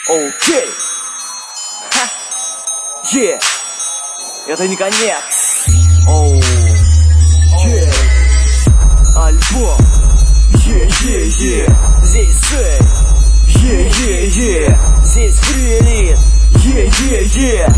Окей. Ха. Е. Это не конец. Оу. Е. Альбом. Е. Здесь сэй. Е. Здесь фрилит. Е.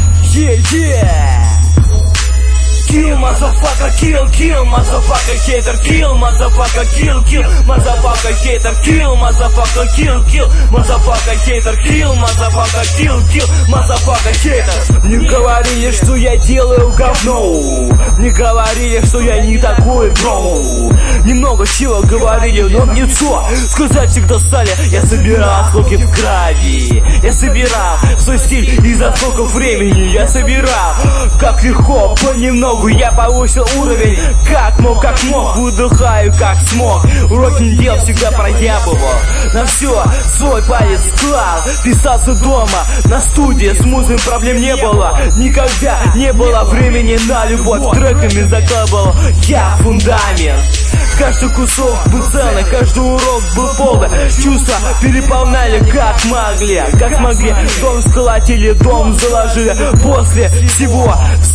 Kill, motherfucker, kill, motherfucker, hater, kill, motherfucker, kill, motherfucker, hater, kill, motherfucker, kill, motherfucker, hater, kill, motherfucker, kill, motherfucker, hater. Не говорили, что я делаю говно, не говорили, что я не такой бро. Немного чего говорили, но в лицо сказать всегда стали. Я собирал осколки в крови, я собирал свой стиль и за сколько времени я собирал. Как легко, понемногу я повысил уровень, как мог, выдыхаю, как смог. Уроки не делал, всегда проябывал, на все свой палец клал. Писался дома, на студии, с музыкой проблем не было. Никогда не было времени на любовь, треками закладывал я фундамент. Каждый кусок был ценный, каждый урок был полный. Чувства переполняли как могли, как смогли. Дом сколотили, дом заложили, после всего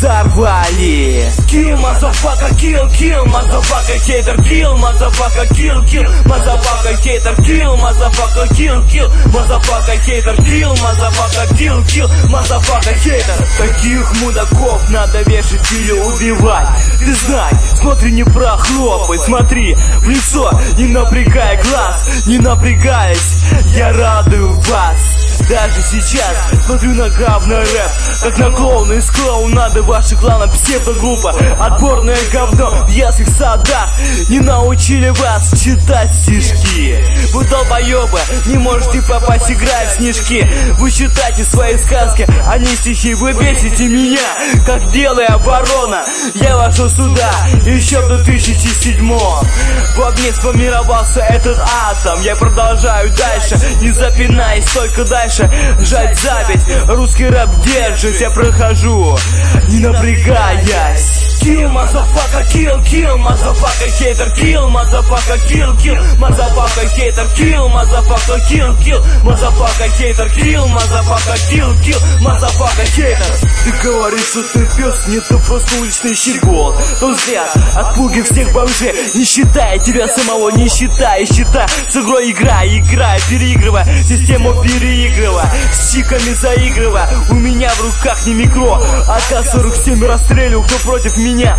взорвали. Kill, motherfucker, kill, motherfucker, hater, kill, motherfucker, kill, motherfucker, hater, kill, motherfucker, kill, motherfucker, hater, kill, motherfucker, kill, motherfucker, hater. Таких мудаков надо вешать или убивать. Ты знай, смотри, не прохлопай, смотри в лицо, не напрягай глаз, не напрягаясь, я радую вас. Даже сейчас смотрю на говно рэп, как на клоуна из клоунады. Ваши кланы псевдогруппа, отборное говно в ясных садах. Не научили вас читать стишки. Вы долбоебы, не можете попасть играть в снежки. Вы читаете свои сказки, а не стихи. Вы бесите меня, как белая ворона. Я вошел сюда еще в 2007. В огне сформировался этот атом. Я продолжаю дальше, не запинаясь, только дальше. Жать запись, русский рэп держит. Я прохожу, не напрягаясь. Kill, motherfucker, kill, motherfucker, hater, kill, motherfucker, kill, motherfucker, hater, kill, motherfucker, kill, motherfucker, hater, kill, motherfucker, kill, motherfucker, hater. Ты говоришь, что ты пес, нет, ты просто уличный щегол. То зря, отпуги всех бомжей, не считая тебя самого, не считая, с игрой играя, переигрывая, систему переигрывая, с чиками заигрывая. У меня в руках не микро, АК-47 расстреливаю, кто против меня,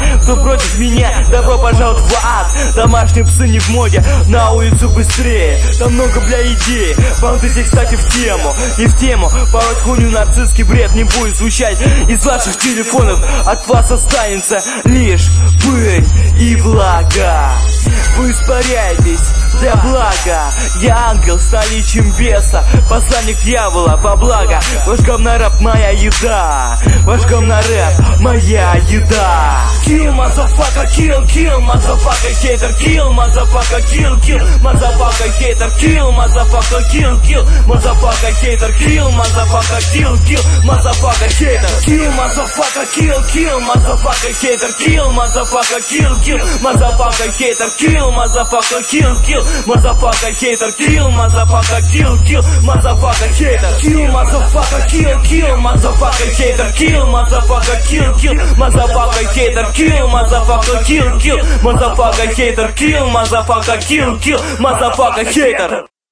добро пожаловать в ад. Домашние псы не в моде, на улицу быстрее. Там много, идей, банты здесь, кстати, в тему. Не в тему, порой хуйню нацистский бред не будет звучать из ваших телефонов. От вас останется лишь пыль и влага. Вы испаряетесь для блага. Я ангел с наличием беса, посланник дьявола во благо. Ваш говнорэп моя еда, ваш говнорэп моя еда. Kill, motherfucker, kill, motherfucker, hater, kill, motherfucker, kill, motherfucker, hater, kill, motherfucker, kill, motherfucker, hater, kill, motherfucker, kill, motherfucker, hater. Kill, motherfucker, kill, motherfucker, hater, kill, motherfucker, kill, motherfucker, hater, kill, motherfucker, kill, motherfucker, hater, kill, motherfucker, kill, motherfucker, hater. Kill, motherfucker, kill, motherfucker, hater, kill, motherfucker, kill, motherfucker, hater, kill, motherfucker, kill, motherfucker, hater, kill, motherfucker, kill, motherfucker, hater.